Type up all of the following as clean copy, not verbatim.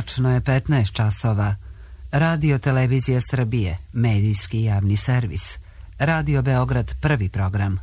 Tačno je 15 časova. Radio Televizija Srbije, medijski javni servis. Radio Beograd, prvi program.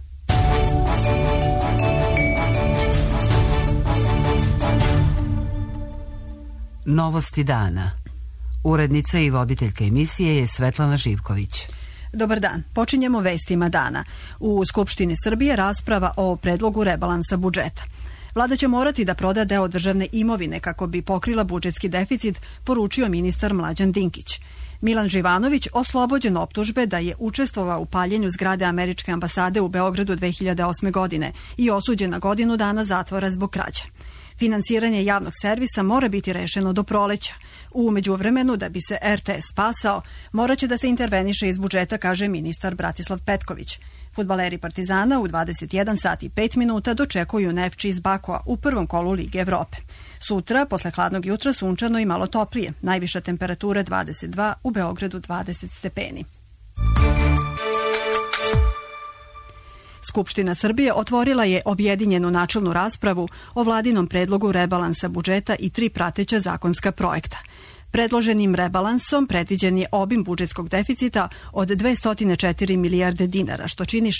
Novosti dana. Urednica i voditeljka emisije je Svetlana Živković. Dobar dan. Počinjemo vestima dana. U Skupštini Srbije rasprava o predlogu rebalansa budžeta. Vlada će morati da proda deo državne imovine kako bi pokrila budžetski deficit, poručio ministar Mlađan Dinkić. Milan Živanović oslobođen optužbe da je učestvovao u paljenju zgrade američke ambasade u Beogradu 2008. godine i osuđen na godinu dana zatvora zbog krađe. Finansiranje javnog servisa mora biti rešeno do proleća. U međuvremenu, da bi se RTS spasao, moraće da se interveniše iz budžeta, kaže ministar Bratislav Petković. Fudbaleri Partizana u 21 sat i 5 minuta dočekuju Nefči iz Bakua u prvom kolu Lige Evrope. Sutra, posle hladnog jutra, sunčano i malo toplije. Najviša temperatura 22, u Beogradu 20 stepeni. Skupština Srbije otvorila je objedinjenu načelnu raspravu o vladinom predlogu rebalansa budžeta i 3 prateća zakonska projekta. Predloženim rebalansom predviđen je obim budžetskog deficita od 204 milijarde dinara, što čini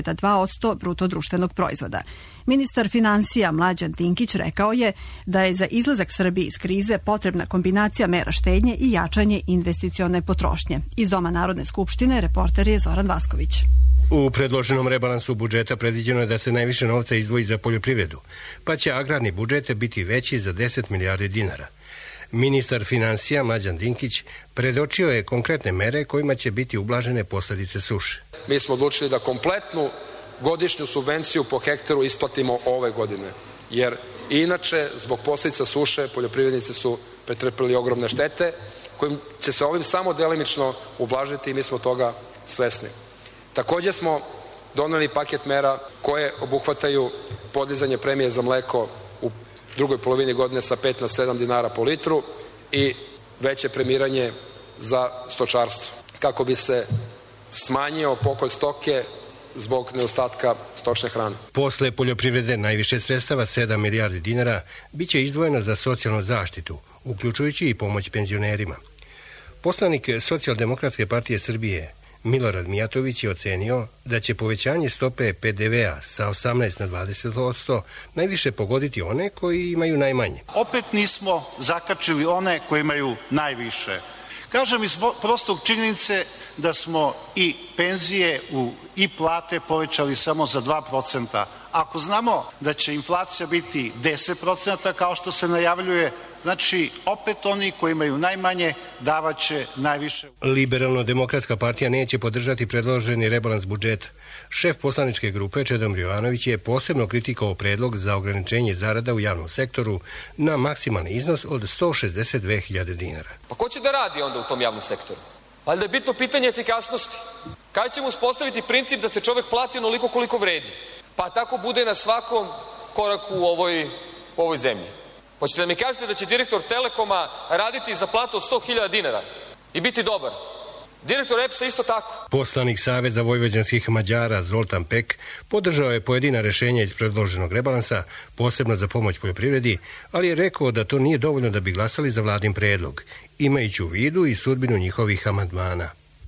6,2% bruto društvenog proizvoda. Ministar finansija Mlađan Dinkić rekao je da je za izlazak Srbije iz krize potrebna kombinacija mera štednje i jačanje investicione potrošnje. Iz Doma Narodne skupštine reporter je Zoran Vasković. U predloženom rebalansu budžeta predviđeno je da se najviše novca izdvoji za poljoprivredu, pa će agrarni budžet biti veći za 10 milijardi dinara. Ministar finansija Mlađan Dinkić predočio je konkretne mere kojima će biti ublažene posledice suše. Mi smo odlučili da kompletnu godišnju subvenciju po hektaru isplatimo ove godine, jer inače zbog posljedica suše poljoprivrednici su pretrpeli ogromne štete kojim će se ovim samo delimično ublažiti i mi smo toga svesni. Također smo doneli paket mera koje obuhvataju podizanje premije za mleko u drugoj polovini godine sa 5 na 7 dinara po litru i veće premiranje za stočarstvo, kako bi se smanjio pokolj stoke zbog nedostatka stočne hrane. Posle poljoprivrede najviše sredstava, 7 milijardi dinara, biće izdvojeno za socijalnu zaštitu, uključujući i pomoć penzionerima. Poslanik Socijaldemokratske partije Srbije Milorad Mijatović je ocenio da će povećanje stope PDV-a sa 18 na 20% najviše pogoditi one koji imaju najmanje. Opet nismo zakačili one koji imaju najviše. Kažem iz prostog činjenice da smo i penzije i plate povećali samo za 2%. Ako znamo da će inflacija biti 10% kao što se najavljuje, znači opet oni koji imaju najmanje davaće najviše. Liberalno-demokratska partija neće podržati predloženi rebalans budžeta. Šef poslaničke grupe Čedomir Jovanović je posebno kritikovao predlog za ograničenje zarada u javnom sektoru na maksimalni iznos od 162.000 dinara. Pa ko će da radi onda u tom javnom sektoru? Ali da je bitno pitanje efikasnosti. Kada ćemo uspostaviti princip da se čovek plati onoliko koliko vredi? Pa tako bude na svakom koraku u ovoj zemlji. Hoćete da mi kažete da će direktor Telekoma raditi za platu od 100.000 dinara i biti dobar? Direktor EPS-a isto tako. Poslanik Saveza vojvođanskih Mađara Zoltan Pek podržao je pojedina rešenja iz predloženog rebalansa, posebno za pomoć poljoprivredi, ali je rekao da to nije dovoljno da bi glasali za vladin predlog, imajući u vidu i sudbinu njihovih amandmana.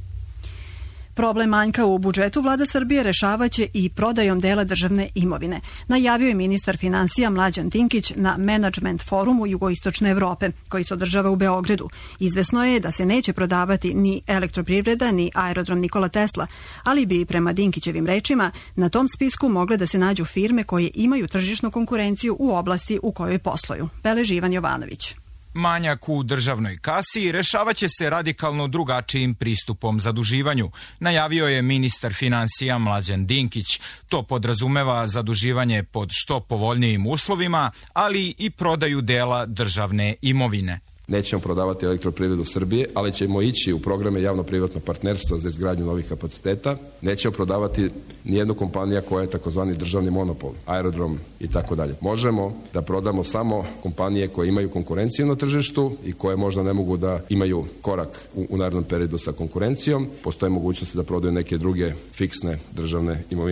Problem manjka u budžetu vlada Srbije rešavaće i prodajom dela državne imovine, najavio je ministar finansija Mlađan Dinkić na Management forumu Jugoistočne Evrope, koji se održava u Beogradu. Izvesno je da se neće prodavati ni elektroprivreda, ni aerodrom Nikola Tesla, ali bi prema Dinkićevim rečima na tom spisku mogle da se nađu firme koje imaju tržišnu konkurenciju u oblasti u kojoj posluju. Beleži Ivan Jovanović. Manjak u državnoj kasi rešavaće se radikalno drugačijim pristupom zaduživanju, najavio je ministar finansija Mlađan Dinkić. To podrazumeva zaduživanje pod što povoljnijim uslovima, ali i prodaju dela državne imovine. Nećemo prodavati elektroprivredu Srbije, ali ćemo ići u programe javno-privatno partnerstvo za izgradnju novih kapaciteta. Nećemo prodavati nijednu kompaniju koja je takozvani državni monopol, aerodrom i tako dalje. Možemo da prodamo samo kompanije koje imaju konkurenciju na tržištu i koje možda ne mogu da imaju korak u narednom periodu sa konkurencijom. Postoje mogućnosti da prodaju neke druge fiksne državne imovine.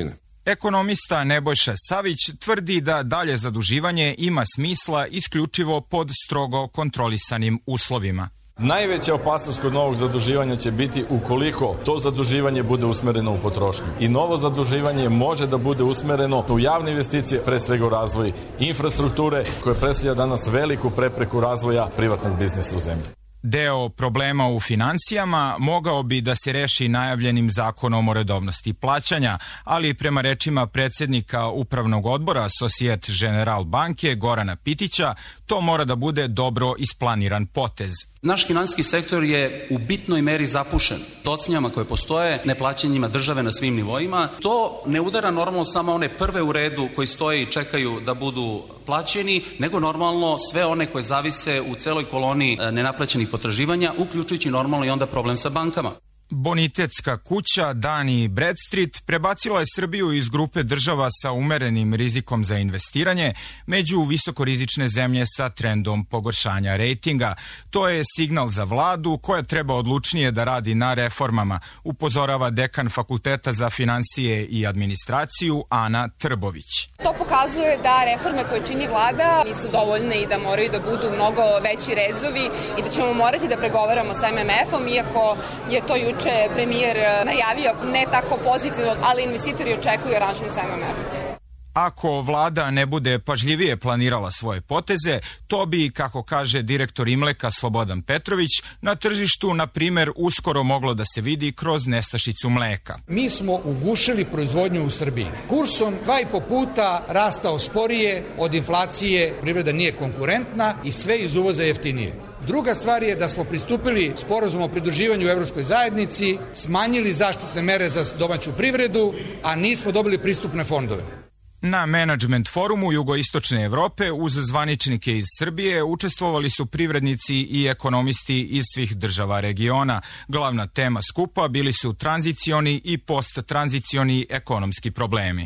Ekonomista Nebojša Savić tvrdi da dalje zaduživanje ima smisla isključivo pod strogo kontrolisanim uslovima. Najveća opasnost kod novog zaduživanja će biti ukoliko to zaduživanje bude usmereno u potrošnju. I novo zaduživanje može da bude usmereno u javne investicije, pre svega u razvoj infrastrukture, koja predstavlja danas veliku prepreku razvoja privatnog biznisa u zemlji. Deo problema u finansijama mogao bi da se reši najavljenim zakonom o redovnosti plaćanja, ali prema rečima predsjednika Upravnog odbora Societe Generale banke Gorana Pitića, to mora da bude dobro isplaniran potez. Naš finansijski sektor je u bitnoj meri zapušen docnjama koje postoje, neplaćanjima države na svim nivoima. To ne udara normalno samo one prve u redu koji stoje i čekaju da budu plaćeni, nego normalno sve one koje zavise u celoj koloni nenaplaćenih potraživanja, uključujući normalno i onda problem sa bankama. Bonitetska kuća Dun & Bradstreet prebacila je Srbiju iz grupe država sa umerenim rizikom za investiranje među visokorizične zemlje sa trendom pogoršanja rejtinga. To je signal za vladu koja treba odlučnije da radi na reformama, upozorava dekan Fakulteta za finansije i administraciju Ana Trbović. To pokazuje da reforme koje čini vlada nisu dovoljne i da moraju da budu mnogo veći rezovi i da ćemo morati da pregovaramo sa MMF-om, iako je to juče premijer najavio ne tako pozitivno, ali investitori očekuju aranžman sa MMF-om. Ako vlada ne bude pažljivije planirala svoje poteze, to bi, kako kaže direktor Imleka Slobodan Petrović, na tržištu, na primer, uskoro moglo da se vidi kroz nestašicu mleka. Mi smo ugušili proizvodnju u Srbiji. Kursom 2,5 puta rastao sporije od inflacije, privreda nije konkurentna i sve iz uvoza jeftinije. Druga stvar je da smo pristupili sporazumu o pridruživanju u Evropskoj zajednici, smanjili zaštitne mere za domaću privredu, a nismo dobili pristupne fondove. Na Management forumu Jugoistočne Evrope uz zvaničnike iz Srbije učestvovali su privrednici i ekonomisti iz svih država regiona. Glavna tema skupa bili su tranzicioni i posttranzicioni ekonomski problemi.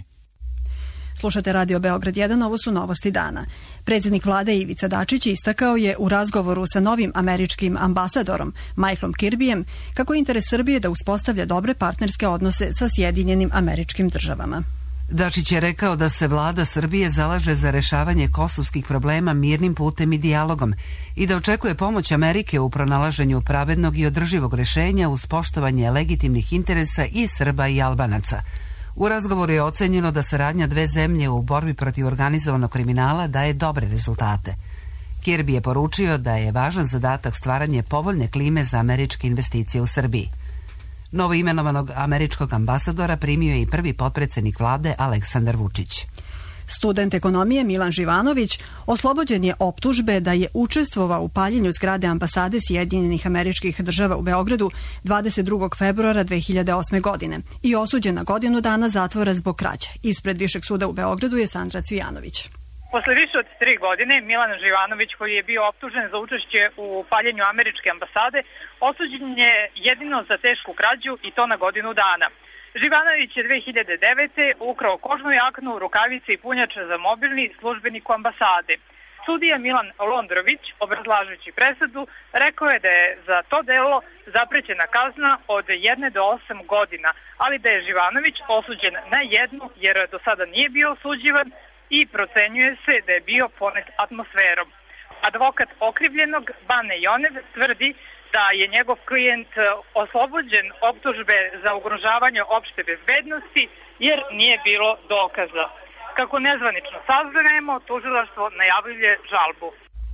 Slušate Radio Beograd 1, ovo su novosti dana. Predsjednik vlade Ivica Dačić istakao je u razgovoru sa novim američkim ambasadorom Michaelom Kirbyjem kako je interes Srbije da uspostavlja dobre partnerske odnose sa Sjedinjenim Američkim Državama. Dačić je rekao da se vlada Srbije zalaže za rešavanje kosovskih problema mirnim putem i dijalogom i da očekuje pomoć Amerike u pronalaženju pravednog i održivog rešenja uz poštovanje legitimnih interesa i Srba i Albanaca. U razgovoru je ocenjeno da saradnja dve zemlje u borbi protiv organizovanog kriminala daje dobre rezultate. Kirby je poručio da je važan zadatak stvaranje povoljne klime za američke investicije u Srbiji. Novo imenovanog američkog ambasadora primio je i prvi potpredsjednik vlade Aleksandar Vučić. Student ekonomije Milan Živanović oslobođen je optužbe da je učestvovao u paljenju zgrade ambasade Sjedinjenih Američkih Država u Beogradu 22. februara 2008. godine i osuđen na godinu dana zatvora zbog krađe. Ispred Višeg suda u Beogradu je Sandra Cvijanović. Posle više od 3 godine, Milan Živanović, koji je bio optužen za učešće u paljenju američke ambasade, osuđen je jedino za tešku krađu i to na godinu dana. Živanović je 2009. ukrao kožnu jaknu, rukavice i punjače za mobilni službeniku ambasade. Sudija Milan Londrović, obrazlažući presudu, rekao je da je za to delo zaprećena kazna od 1 do 8 godina, ali da je Živanović osuđen na 1 jer do sada nije bio osuđivan i procenjuje se da je bio ponet atmosferom. Advokat okrivljenog Bane Jonev tvrdi da je njegov klijent oslobođen optužbe za ugrožavanje opšte bezbednosti jer nije bilo dokaza. Kako nezvanično saznajemo, tužilaštvo najavljuje žalbu.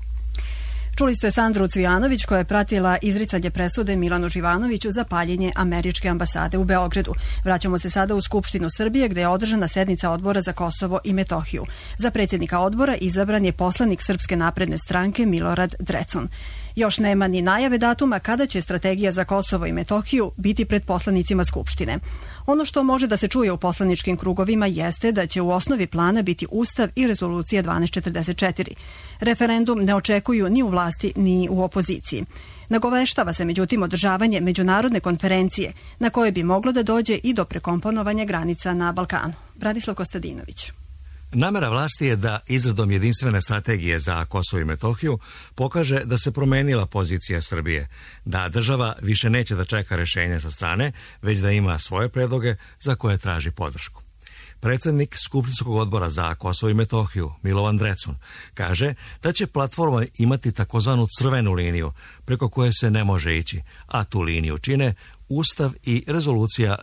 Čuli ste Sandru Cvijanović koja je pratila izricanje presude Milanu Živanoviću za paljenje američke ambasade u Beogradu. Vraćamo se sada u Skupštinu Srbije gde je održana sednica Odbora za Kosovo i Metohiju. Za predsjednika odbora izabran je poslanik Srpske napredne stranke Milorad Drecun. Još nema ni najave datuma kada će strategija za Kosovo i Metohiju biti pred poslanicima Skupštine. Ono što može da se čuje u poslaničkim krugovima jeste da će u osnovi plana biti Ustav i Rezolucija 1244. Referendum ne očekuju ni u vlasti ni u opoziciji. Nagoveštava se međutim održavanje međunarodne konferencije na kojoj bi moglo da dođe i do prekomponovanja granica na Balkanu. Branislav Kostadinović. Namera vlasti je da izradom jedinstvene strategije za Kosovo i Metohiju pokaže da se promenila pozicija Srbije, da država više neće da čeka rešenje sa strane, već da ima svoje predloge za koje traži podršku. Predsjednik Skupštinskog odbora za Kosovo i Metohiju, Milovan Drecun, kaže da će platforma imati takozvanu crvenu liniju preko koje se ne može ići, a tu liniju čine Ustav i rezolucija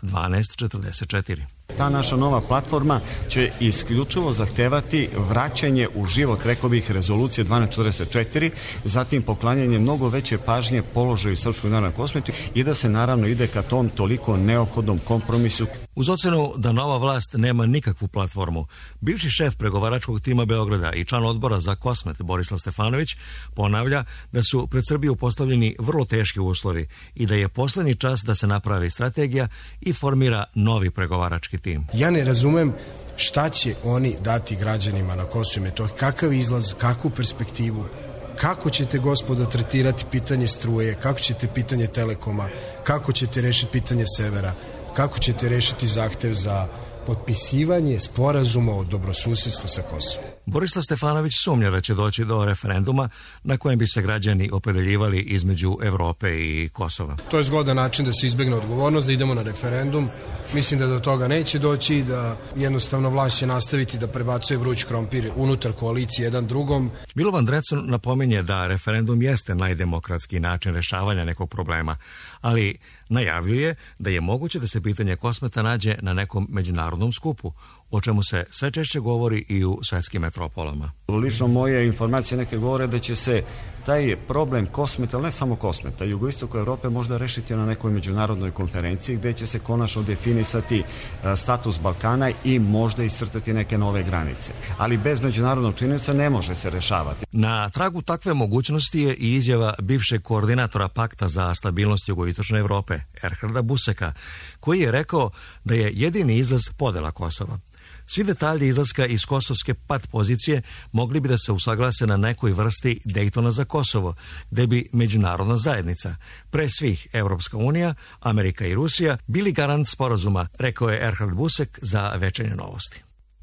1244. Ta naša nova platforma će isključivo zahtevati vraćanje u život, rekao bih, rezolucije 1244, zatim poklanjanje mnogo veće pažnje položaju Srpskog naroda na Kosovu i da se naravno ide ka tom toliko neophodnom kompromisu. Uz ocenu da nova vlast nema nikakvu platformu, bivši šef pregovaračkog tima Beograda i član odbora za Kosmet Borislav Stefanović ponavlja da su pred Srbiju postavljeni vrlo teški uslovi i da je poslednji čas da se napravi strategija i formira novi pregovarački tim. Ja ne razumem šta će oni dati građanima na Kosovu i Metohiji, kakav izlaz, kakvu perspektivu, kako ćete, gospodo, tretirati pitanje struje, kako ćete pitanje Telekoma, kako ćete rešiti pitanje Severa, kako ćete rešiti zahtev za potpisivanje sporazuma o dobrosusedstvu sa Kosovom. Borislav Stefanović sumnja da će doći do referenduma na kojem bi se građani opredeljivali između Evrope i Kosova. To je zgodan način da se izbegne odgovornost, da idemo na referendum. Mislim da do toga neće doći i da jednostavno vlast će nastaviti da prebacuje vruć krompir unutar koalicije jedan drugom. Milovan Drecun napominje da referendum jeste najdemokratski način rešavanja nekog problema, ali najavljuje da je moguće da se pitanje Kosmeta nađe na nekom međunarodnom skupu, o čemu se sve češće govori i u svetskim metropolama. Lično moje informacije neke govore da će se taj problem Kosmeta, ali ne samo Kosmeta, jugoistoku Evrope možda rešiti na nekoj međunarodnoj konferenciji gde će se konačno definisati status Balkana i možda iscrtati neke nove granice. Ali bez međunarodnog činjenica ne može se rešavati. Na tragu takve mogućnosti je i izjava bivšeg koordinatora Pakta za stabilnost jugoistočne Evrope, Erharda Buseka, koji je rekao da je jedini izlaz podela Kosova. Svi detalji izlaska iz kosovske pat pozicije mogli bi da se usaglase na nekoj vrsti Dejtona za Kosovo, gde bi međunarodna zajednica, pre svih Evropska unija, Amerika i Rusija, bili garant sporazuma, rekao je Erhard Busek za Večernje novosti.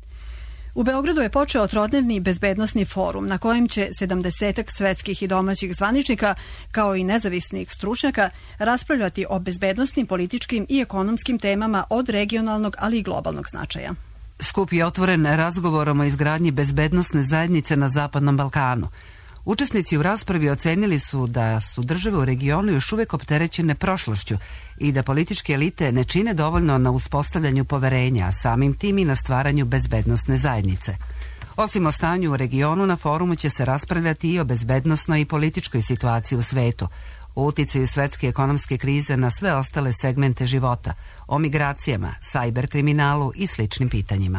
U Beogradu je počeo trodnevni bezbednosni forum na kojem će 70-ak svetskih i domaćih zvaničnika, kao i nezavisnih stručnjaka, raspravljati o bezbednosnim, političkim i ekonomskim temama od regionalnog, ali i globalnog značaja. Skup je otvoren razgovorom o izgradnji bezbednosne zajednice na Zapadnom Balkanu. Učesnici u raspravi ocenili su da su države u regionu još uvek opterećene prošlošću i da političke elite ne čine dovoljno na uspostavljanju poverenja, a samim tim i na stvaranju bezbednosne zajednice. Osim o stanju u regionu, na forumu će se raspravljati i o bezbednosnoj i političkoj situaciji u svetu, o uticaju svetske ekonomske krize na sve ostale segmente života, o migracijama, sajber kriminalu i sličnim pitanjima.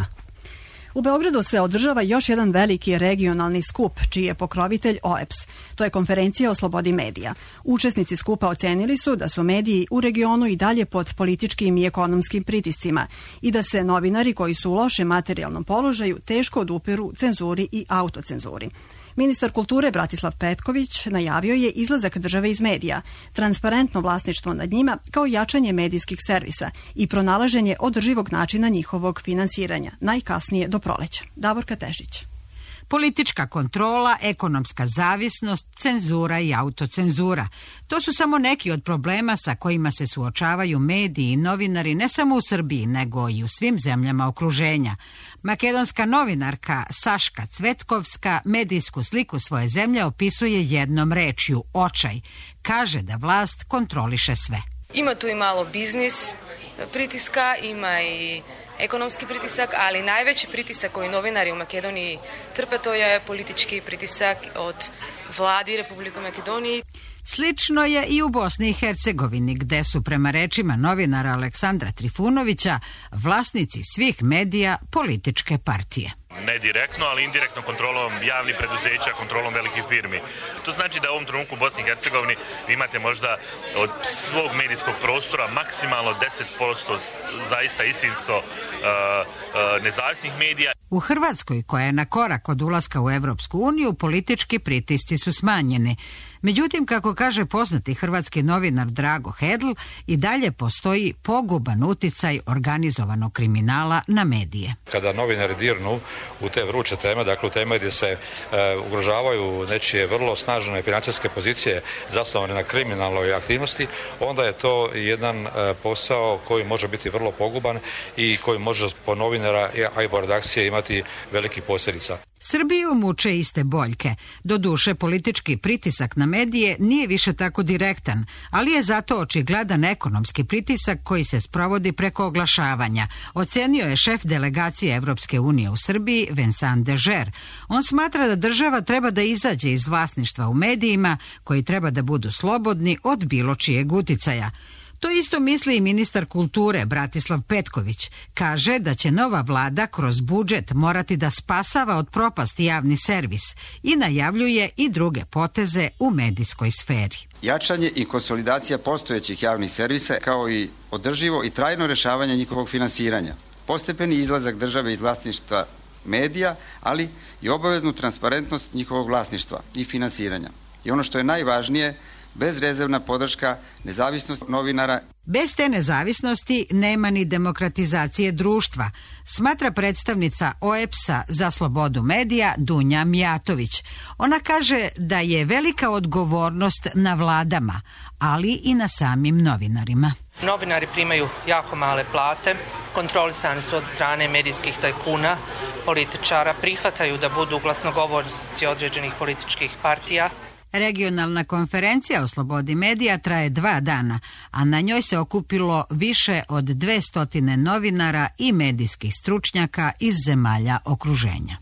U Beogradu se održava još jedan veliki regionalni skup, čiji je pokrovitelj OEBS. To je konferencija o slobodi medija. Učesnici skupa ocenili su da su mediji u regionu i dalje pod političkim i ekonomskim pritiscima i da se novinari koji su u lošem materijalnom položaju teško odupiru cenzuri i autocenzuri. Ministar kulture Bratislav Petković najavio je izlazak države iz medija, transparentno vlasništvo nad njima kao jačanje medijskih servisa i pronalaženje održivog načina njihovog finansiranja, najkasnije do proleća. Davorka Tešić. Politička kontrola, ekonomska zavisnost, cenzura i autocenzura. To su samo neki od problema sa kojima se suočavaju mediji i novinari ne samo u Srbiji, nego i u svim zemljama okruženja. Makedonska novinarka Saška Cvetkovska medijsku sliku svoje zemlje opisuje jednom rečju – očaj. Kaže da vlast kontroliše sve. Ima tu i malo biznis pritiska, ima i ekonomski pritisak, ali najveći pritisak koji novinari u Makedoniji trpe to je politički pritisak od vladi Republike Makedonije. Slično je i u Bosni i Hercegovini, gde su prema rečima novinara Aleksandra Trifunovića vlasnici svih medija političke partije. Ne direktno, ali indirektno kontrolom javnih preduzeća, kontrolom velikih firmi. To znači da u ovom trenutku u Bosni i Hercegovini vi imate možda od svog medijskog prostora maksimalno 10% zaista istinsko nezavisnih medija. U Hrvatskoj, koja je na korak od ulaska u Evropsku uniju, politički pritisci su smanjeni. Međutim, kako kaže poznati hrvatski novinar Drago Hedl, i dalje postoji poguban uticaj organizovanog kriminala na medije. Kada novinari dirnu u te vruće teme, dakle u teme gdje se ugrožavaju nečije vrlo snažne financijske pozicije zasnovane na kriminalnoj aktivnosti, onda je to jedan posao koji može biti vrlo poguban i koji može po novinara, a i po redakcije imati velikih posljedica. Srbiju muče iste boljke. Doduše, politički pritisak na medije nije više tako direktan, ali je zato očigledan ekonomski pritisak koji se sprovodi preko oglašavanja, ocenio je šef delegacije Evropske unije u Srbiji Vincent Dežer. On smatra da država treba da izađe iz vlasništva u medijima koji treba da budu slobodni od bilo čijeg uticaja. To isto misli i ministar kulture Bratislav Petković. Kaže da će nova vlada kroz budžet morati da spasava od propasti javni servis i najavljuje i druge poteze u medijskoj sferi. Jačanje i konsolidacija postojećih javnih servisa kao i održivo i trajno rešavanje njihovog finansiranja. Postepeni izlazak države iz vlasništva medija, ali i obaveznu transparentnost njihovog vlasništva i finansiranja. I ono što je najvažnije, bezrezervna podrška, nezavisnost novinara. Bez te nezavisnosti nema ni demokratizacije društva, smatra predstavnica OEBS-a za slobodu medija Dunja Mijatović. Ona kaže da je velika odgovornost na vladama, ali i na samim novinarima. Novinari primaju jako male plate, kontrolisani su od strane medijskih tajkuna, političara, prihvataju da budu glasnogovornici određenih političkih partija. Regionalna konferencija o slobodi medija traje 2 dana, a na njoj se okupilo više od 200 novinara i medijskih stručnjaka iz zemalja okruženja.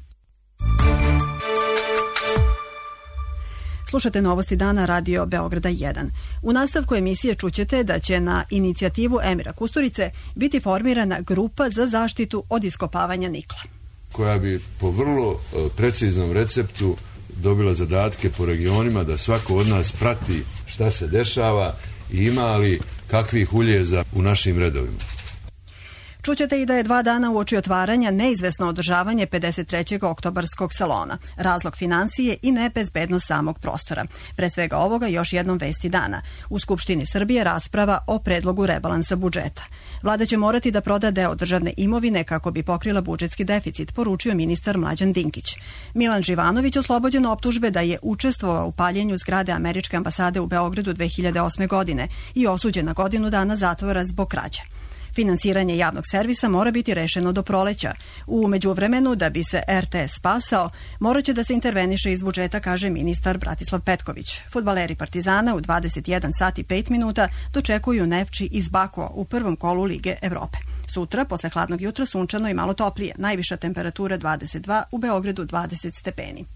Slušate Novosti dana Radio Beograda 1. U nastavku emisije čućete da će na inicijativu Emira Kusturice biti formirana grupa za zaštitu od iskopavanja nikla, koja bi po vrlo preciznom receptu dobila zadatke po regionima da svako od nas prati šta se dešava i ima li kakvih uljeza u našim redovima. Čućete i da je 2 dana uoči otvaranja neizvesno održavanje 53. oktobarskog salona. Razlog financije i nebezbednost samog prostora. Pre svega ovoga još jednom vesti dana. U Skupštini Srbije rasprava o predlogu rebalansa budžeta. Vlada će morati da proda deo državne imovine kako bi pokrila budžetski deficit, poručio ministar Mlađan Dinkić. Milan Živanović oslobođen optužbe da je učestvovao u paljenju zgrade američke ambasade u Beogradu 2008. godine i osuđen na godinu dana zatvora zbog krađe. Finansiranje javnog servisa mora biti rešeno do proleća. U međuvremenu, da bi se RTS spasao, morat će da se interveniše iz budžeta, kaže ministar Bratislav Petković. Fudbaleri Partizana u 21 sat i 5 minuta dočekuju Nefči iz Bakua u prvom kolu Lige Evrope. Sutra, posle hladnog jutra, sunčano i malo toplije. Najviša temperatura 22, u Beogradu 20 stepeni.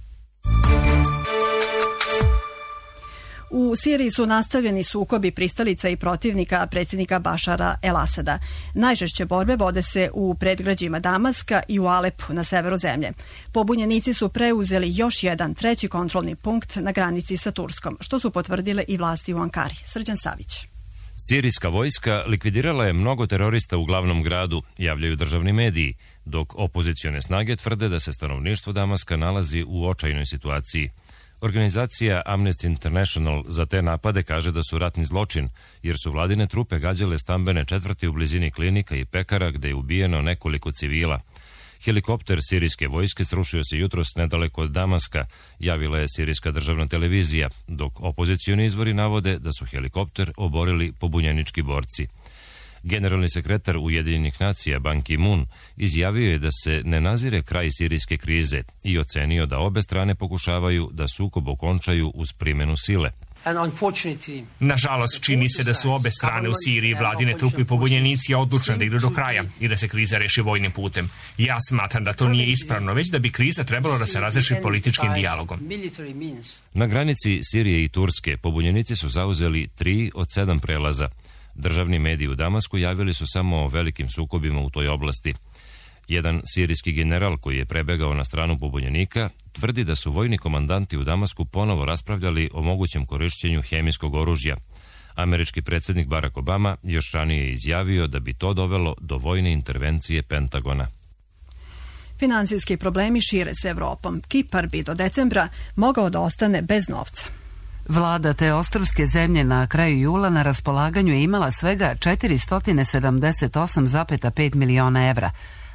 U Siriji su nastavljeni sukobi pristalica i protivnika predsjednika Bašara el-Asada. Najžešće borbe vode se u predgrađima Damaska i u Alepu na severu zemlje. Pobunjenici su preuzeli još jedan 3. kontrolni punkt na granici sa Turskom, što su potvrdile i vlasti u Ankari. Srđan Savić. Sirijska vojska likvidirala je mnogo terorista u glavnom gradu, javljaju državni mediji, dok opozicione snage tvrde da se stanovništvo Damaska nalazi u očajnoj situaciji. Organizacija Amnesty International za te napade kaže da su ratni zločin, jer su vladine trupe gađale stambene četvrti u blizini klinika i pekara gde je ubijeno nekoliko civila. Helikopter sirijske vojske srušio se jutros nedaleko od Damaska, javila je sirijska državna televizija, dok opozicioni izvori navode da su helikopter oborili pobunjenički borci. Generalni sekretar Ujedinjenih nacija Ban Ki-moon izjavio je da se ne nazire kraj sirijske krize i ocenio da obe strane pokušavaju da sukob okončaju uz primjenu sile. Nažalost, čini se da su obe strane u Siriji, vladine trupe i pobunjenici, odlučne da idu do kraja i da se kriza reši vojnim putem. Ja smatram da to nije ispravno, već da bi kriza trebalo da se razreši političkim dijalogom. Na granici Sirije i Turske pobunjenici su zauzeli 3 od 7 prelaza. Državni mediji u Damasku javili su samo o velikim sukobima u toj oblasti. Jedan sirijski general koji je prebegao na stranu pobunjenika tvrdi da su vojni komandanti u Damasku ponovo raspravljali o mogućem korišćenju hemijskog oružja. Američki predsjednik Barack Obama još ranije izjavio da bi to dovelo do vojne intervencije Pentagona. Finansijski problemi šire se Evropom. Kipar bi do decembra mogao da ostane bez novca. Vlada te ostrvske zemlje na kraju jula na raspolaganju je imala svega 478,5 miliona evra,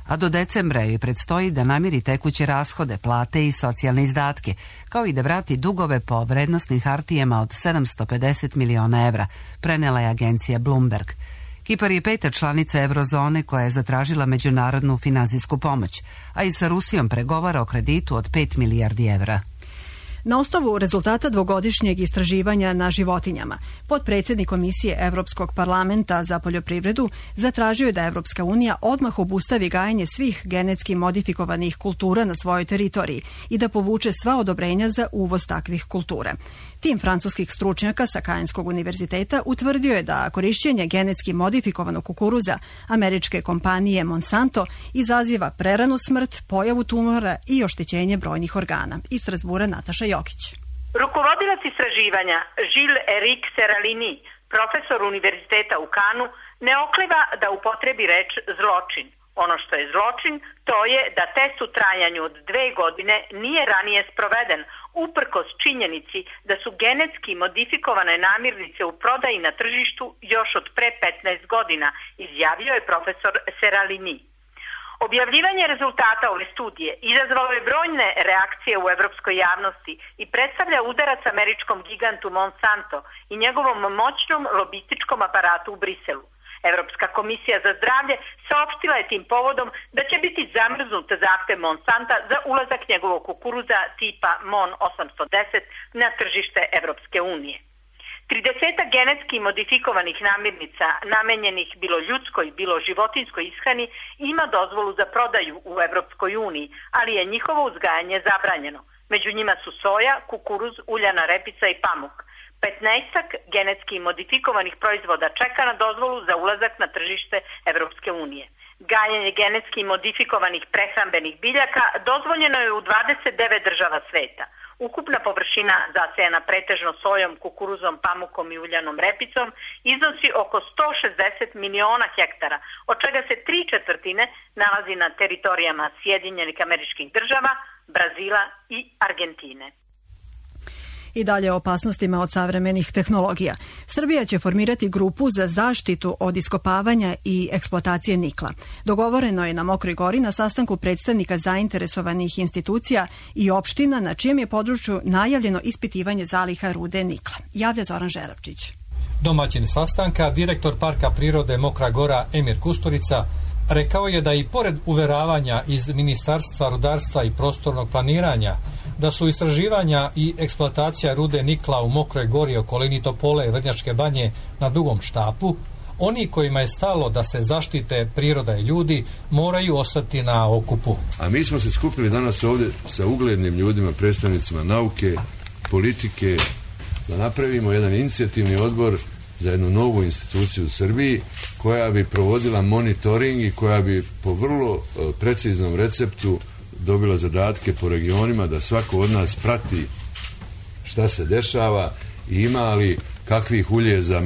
a do decembra joj predstoji da namiri tekuće rashode, plate i socijalne izdatke, kao i da vrati dugove po vrednosnim hartijama od 750 miliona evra, prenela je agencija Bloomberg. Kipar je 5. članica eurozone koja je zatražila međunarodnu finansijsku pomoć, a i sa Rusijom pregovara o kreditu od 5 milijardi evra. Na osnovu rezultata dvogodišnjeg istraživanja na životinjama, potpredsjednik Komisije Evropskog parlamenta za poljoprivredu zatražio je da Evropska unija odmah obustavi gajenje svih genetski modifikovanih kultura na svojoj teritoriji i da povuče sva odobrenja za uvoz takvih kultura. Tim francuskih stručnjaka sa Kajenskog univerziteta utvrdio je da korišćenje genetski modifikovanog kukuruza američke kompanije Monsanto izaziva preranu smrt, pojavu tumora i oštećenje brojnih organa. Iz Strasbura Nataša Jokić. Rukovodilac istraživanja Gilles-Éric Seralini, profesor univerziteta u Kanu, ne okliva da upotrebi reč zločin. Ono što je zločin, to je da test u trajanju od 2 godine nije ranije sproveden, uprkos činjenici da su genetski modifikovane namirnice u prodaji na tržištu još od pre 15 godina, izjavio je profesor Seralini. Objavljivanje rezultata ove studije izazvalo je brojne reakcije u evropskoj javnosti i predstavlja udarac američkom gigantu Monsanto i njegovom moćnom lobističkom aparatu u Briselu. Evropska komisija za zdravlje saopštila je tim povodom da će biti zamrznut zahtev Monsanta za ulazak njegovog kukuruza tipa MON 810 na tržište Evropske unije. 30 genetski modifikovanih namirnica namenjenih bilo ljudskoj, bilo životinjskoj ishrani ima dozvolu za prodaju u Evropskoj uniji, ali je njihovo uzgajanje zabranjeno. Među njima su soja, kukuruz, uljana repica i pamuk. 15 genetski modifikovanih proizvoda čeka na dozvolu za ulazak na tržište Evropske unije. Gajenje genetski modifikovanih prehrambenih biljaka dozvoljeno je u 29 država sveta. Ukupna površina zasejana pretežno sojom, kukuruzom, pamukom i uljanom repicom iznosi oko 160 miliona hektara, od čega se 3/4 nalazi na teritorijama Sjedinjenih Američkih Država, Brazila i Argentine. I dalje o opasnostima od savremenih tehnologija. Srbija će formirati grupu za zaštitu od iskopavanja i eksploatacije nikla. Dogovoreno je na Mokroj Gori na sastanku predstavnika zainteresovanih institucija i opština na čijem je području najavljeno ispitivanje zaliha rude nikla. Javlja Zoran Žeravčić. Domaćin sastanka, direktor Parka prirode Mokra Gora Emir Kusturica, rekao je da i pored uveravanja iz Ministarstva rudarstva i prostornog planiranja da su istraživanja i eksploatacija rude nikla u Mokroj Gori, okolini Topole i Vrnjačke Banje na Dugom Štapu, oni kojima je stalo da se zaštite priroda i ljudi moraju ostati na okupu. A mi smo se skupili danas ovdje sa uglednim ljudima, predstavnicima nauke, politike, da napravimo jedan inicijativni odbor za jednu novu instituciju u Srbiji koja bi provodila monitoring i koja bi po vrlo preciznom receptu dobila zadatke po regionima da svako od nas prati šta se dešava i ima li kakvih uljeza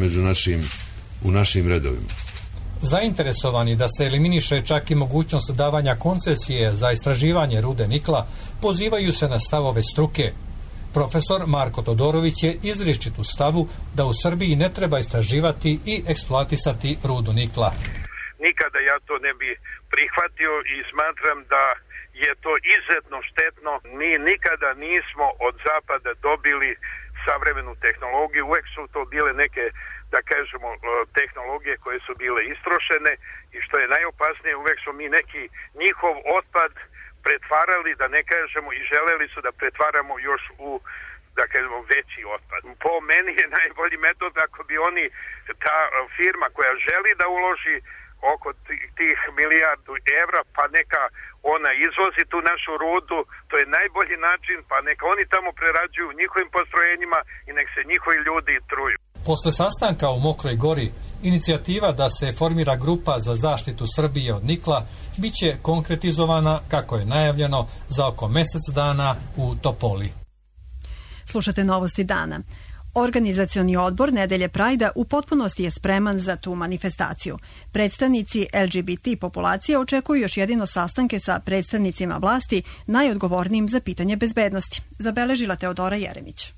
u našim redovima. Zainteresovani da se eliminiše čak i mogućnost davanja koncesije za istraživanje rude nikla, pozivaju se na stavove struke. Profesor Marko Todorović je izričit u stavu da u Srbiji ne treba istraživati i eksploatisati rudu nikla. Nikada ja to ne bi prihvatio i smatram da je to izuzetno štetno. Mi nikada nismo od Zapada dobili savremenu tehnologiju. Uvek su to bile neke, da kažemo, tehnologije koje su bile istrošene i što je najopasnije, uvek smo mi neki njihov otpad pretvarali, da ne kažemo, i želeli su da pretvaramo još u, da kažemo, veći otpad. Po meni je najbolji metod ako bi oni, ta firma koja želi da uloži oko tih milijardu evra, pa neka ona izvozi tu našu rudu, to je najbolji način, pa neka oni tamo prerađuju u njihovim postrojenjima i nek se njihovi ljudi truju. Posle sastanka u Mokroj Gori, inicijativa da se formira grupa za zaštitu Srbije od nikla biće konkretizovana, kako je najavljeno, za oko mjesec dana u Topoli. Slušate Novosti dana. Organizacioni odbor Nedelje Prajda u potpunosti je spreman za tu manifestaciju. Predstavnici LGBT populacije očekuju još jedino sastanke sa predstavnicima vlasti najodgovornijim za pitanje bezbednosti, zabeležila Teodora Jeremić.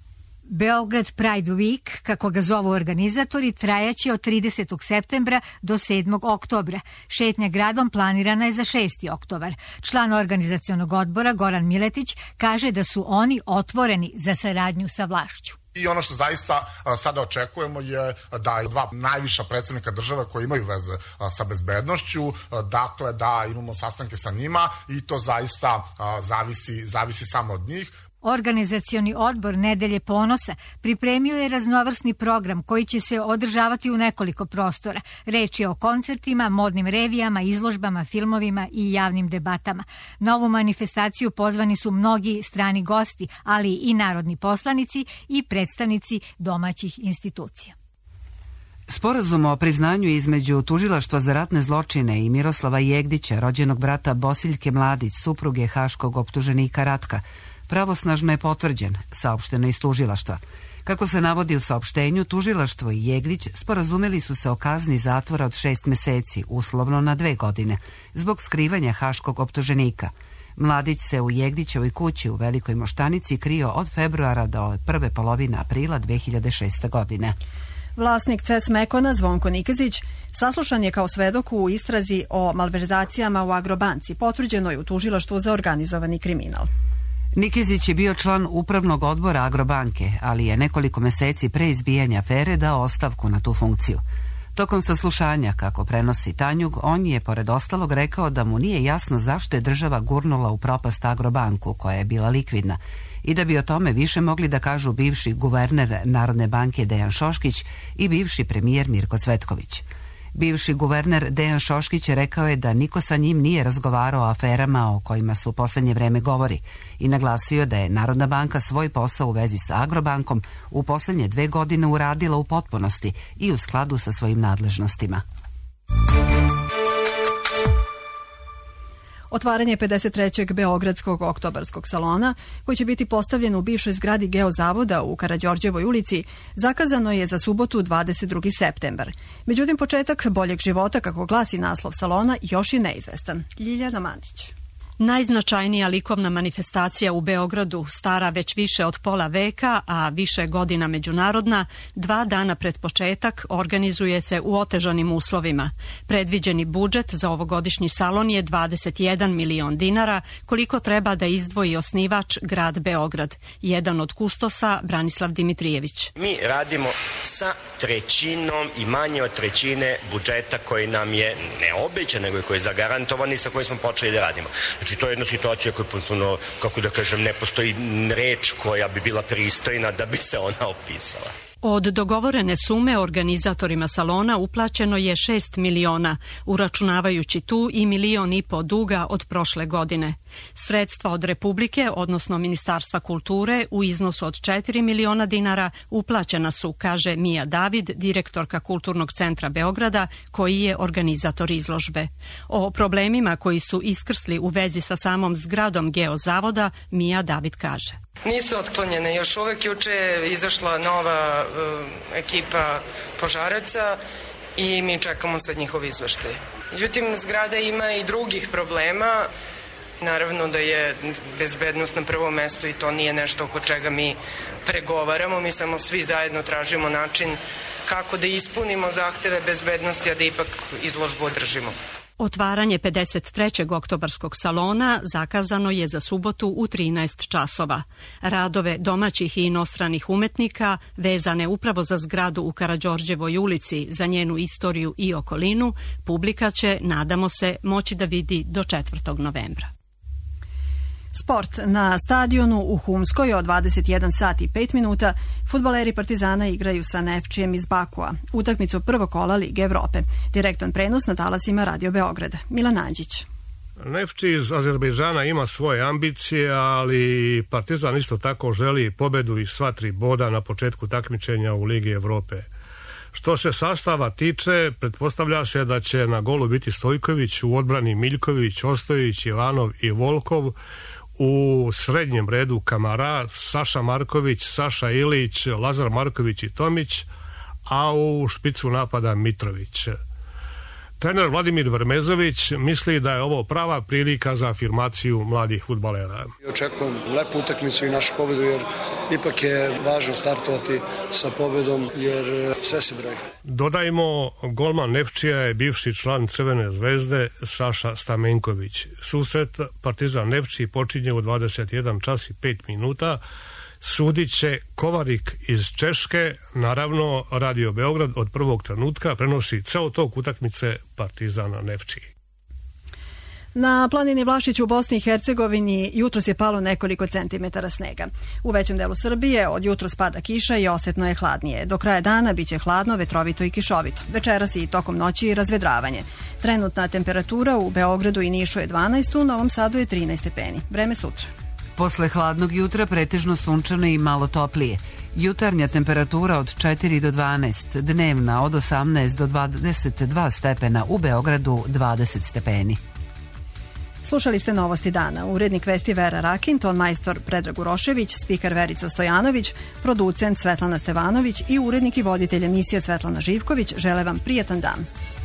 Beograd Pride Week, kako ga zovu organizatori, trajaće od 30. septembra do 7. oktobra. Šetnja gradom planirana je za 6. oktobar. Član organizacionog odbora Goran Miletić kaže da su oni otvoreni za saradnju sa vlašću. I ono što zaista sada očekujemo je da dva najviša predsednika države koji imaju veze sa bezbednošću, dakle da imamo sastanke sa njima i to zaista zavisi samo od njih. Organizacioni odbor Nedelje ponosa pripremio je raznovrsni program koji će se održavati u nekoliko prostora. Reč je o koncertima, modnim revijama, izložbama, filmovima i javnim debatama. Na ovu manifestaciju pozvani su mnogi strani gosti, ali i narodni poslanici i predstavnici domaćih institucija. Sporazum o priznanju između Tužilaštva za ratne zločine i Miroslava Jegdića, rođenog brata Bosiljke Mladić, supruge haškog optuženika Ratka, pravosnažno je potvrđen, saopšteno iz tužilaštva. Kako se navodi u saopštenju, tužilaštvo i Jegdić sporazumeli su se o kazni zatvora od 6 meseci, uslovno na 2 godine, zbog skrivanja haškog optuženika. Mladić se u Jegdićevoj kući u Velikoj Moštanici krio od februara do prve polovine aprila 2006. godine. Vlasnik CES Mekona Zvonko Nikezić saslušan je kao svedok u istrazi o malverzacijama u Agrobanci, potvrđeno je u tužilaštvu za organizovani kriminal. Nikezić je bio član upravnog odbora Agrobanke, ali je nekoliko meseci pre izbijanja afere dao ostavku na tu funkciju. Tokom saslušanja, kako prenosi Tanjug, on je pored ostalog rekao da mu nije jasno zašto je država gurnula u propast Agrobanku, koja je bila likvidna, i da bi o tome više mogli da kažu bivši guverner Narodne banke Dejan Šoškić i bivši premijer Mirko Cvetković. Bivši guverner Dejan Šoškić rekao je da niko sa njim nije razgovarao o aferama o kojima se u poslednje vreme govori i naglasio da je Narodna banka svoj posao u vezi sa Agrobankom u poslednje 2 godine uradila u potpunosti i u skladu sa svojim nadležnostima. Otvaranje 53. Beogradskog oktobarskog salona, koji će biti postavljen u bivšoj zgradi Geozavoda u Karađorđevoj ulici, zakazano je za subotu 22. septembar. Međutim, početak boljeg života, kako glasi naslov salona, još je neizvestan. Ljiljana Mandić. Najznačajnija likovna manifestacija u Beogradu, stara već više od pola veka, a više godina međunarodna, 2 dana pred početak organizuje se u otežanim uslovima. Predviđeni budžet za ovogodišnji salon je 21 milion dinara, koliko treba da izdvoji osnivač grad Beograd. Jedan od kustosa, Branislav Dimitrijević. Mi radimo sa trećinom i manje od trećine budžeta koji nam je ne obećan, nego koji je zagarantovan i sa kojim smo počeli da radimo. Znači, to je jedna situacija koja je potpuno, kako da kažem, ne postoji reč koja bi bila pristojna da bi se ona opisala. Od dogovorene sume organizatorima salona uplaćeno je 6 miliona, uračunavajući tu i 1,5 miliona duga od prošle godine. Sredstva od Republike, odnosno Ministarstva kulture, u iznosu od 4 miliona dinara uplaćena su, kaže Mija David, direktorka Kulturnog centra Beograda, koji je organizator izložbe. O problemima koji su iskrsli u vezi sa samom zgradom Geozavoda, Mija David kaže. Nisu otklonjene, još uvek juče je izašla nova ekipa požaraca i mi čekamo sad njihov izveštaj. Međutim, zgrada ima i drugih problema, naravno da je bezbednost na prvom mestu i to nije nešto oko čega mi pregovaramo, mi samo svi zajedno tražimo način kako da ispunimo zahteve bezbednosti, a da ipak izložbu održimo. Otvaranje 53. oktobarskog salona zakazano je za subotu u 13 časova. Radove domaćih i inostranih umetnika, vezane upravo za zgradu u Karađorđevoj ulici, za njenu istoriju i okolinu, publika će, nadamo se, moći da vidi do 4. novembra. Sport. Na stadionu u Humskoj od 21 sat i 5 minuta fudbaleri Partizana igraju sa Nefčijem iz Bakua, utakmicu prvog kola Lige Evrope. Direktan prenos na talasima Radio Beograda. Milan Anđić. Nefči iz Azerbejdžana ima svoje ambicije, ali Partizan isto tako želi pobedu i sva 3 boda na početku takmičenja u Ligi Evrope. Što se sastava tiče, pretpostavlja se da će na golu biti Stojković, u odbrani Miljković, Ostojić, Ivanov i Volkov, u srednjem redu Kamara, Saša Marković, Saša Ilić, Lazar Marković i Tomić, a u špicu napada Mitrović. Trener Vladimir Vermezović misli da je ovo prava prilika za afirmaciju mladih fudbalera. Očekujem lepu utakmicu i našu pobedu, jer ipak je važno startovati sa pobedom, jer sve se broji. Dodajmo, golman Nefčija je bivši član Crvene zvezde Saša Stamenković. Susret Partizan Nefčiji počinje u 21 čas i 5 minuta. Sudit će Kovarik iz Češke. Naravno, Radio Beograd od prvog trenutka prenosi ceo tok utakmice Partizana Nefčiji. Na planini Vlašić u Bosni i Hercegovini jutros je palo nekoliko centimetara snega. U većem delu Srbije od jutros pada kiša i osetno je hladnije. Do kraja dana biće hladno, vetrovito i kišovito. Večeras i tokom noći razvedravanje. Trenutna temperatura u Beogradu i Nišu je 12, u Novom Sadu je 13 stepeni. Vreme sutra. Posle hladnog jutra pretežno sunčano i malo toplije. Jutarnja temperatura od 4 do 12, dnevna od 18 do 22 stepena, u Beogradu 20 stepeni. Slušali ste Novosti dana. Urednik vesti Vera Rakin, ton majstor Predrag Urošević, spiker Verica Stojanović, producent Svetlana Stevanović i urednik i voditelj emisije Svetlana Živković žele vam prijatan dan.